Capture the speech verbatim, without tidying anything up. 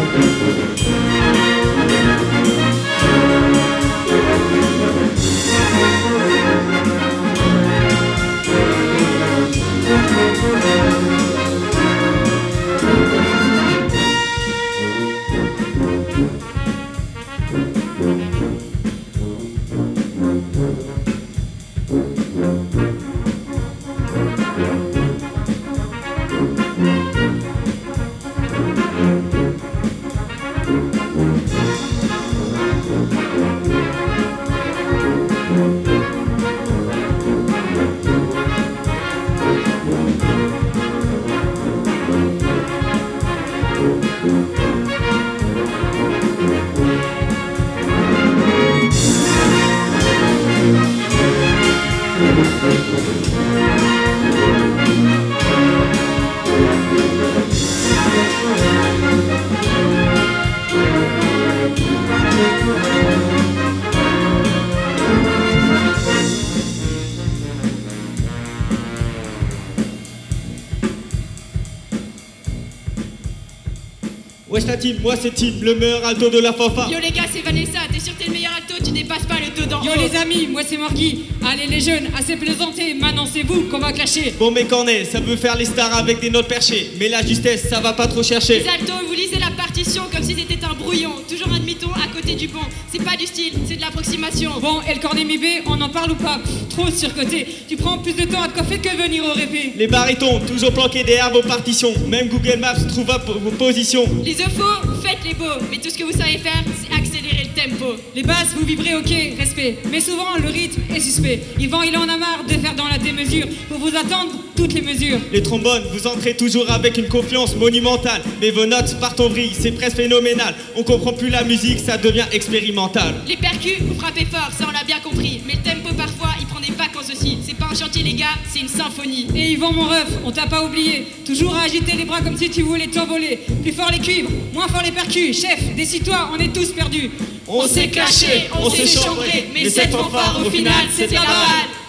Wesh la team, moi c'est Tim, le meilleur alto de la fanfare. Yo les gars, c'est Vanessa, t'es sûr que t'es le meilleur alto, tu dépasses pas le dos d'en haut. Yo les amis, moi c'est Morgui. Allez les jeunes, assez plaisanté, maintenant c'est vous qu'on va clasher. Bon mes cornets, ça veut faire les stars avec des notes perchées, mais la justesse, ça va pas trop chercher. Les altos, vous lisez la partition comme si c'était un brouillon, toujours un demi-ton à côté du bon. C'est pas du style, c'est de l'approximation. Bon, et le cornet mi B, on en parle ou pas? Trop surcoté, tu prends plus de temps à te coiffer que venir au répé. Les barytons, toujours planqués derrière vos partitions, même Google Maps trouve à vos positions. Les eufos, faites les beaux, mais tout ce que vous savez faire, c'est accélérer le tempo. Les basses, vous vibrez ok, respect, mais souvent le rythme est suspect. Yvan, il en a marre de faire dans la démesure, pour vous attendre toutes les mesures. Les trombones, vous entrez toujours avec une confiance monumentale, mais vos notes partent en vrille, c'est presque phénoménal. On comprend plus la musique, ça devient expérimental. Les percus, vous frappez fort, ça on l'a bien compris, mais le tempo parfois, il prend des vacances aussi. C'est pas un chantier les gars, c'est une symphonie. Et Yvan mon ref, on t'a pas oublié, toujours à agiter les bras comme si tu voulais t'envoler. Plus fort les cuivres, moins fort les percus, chef, décide-toi, on est tous perdus. On s'est clashé, on s'est chambré, mais cette fanfare au final c'était la balle.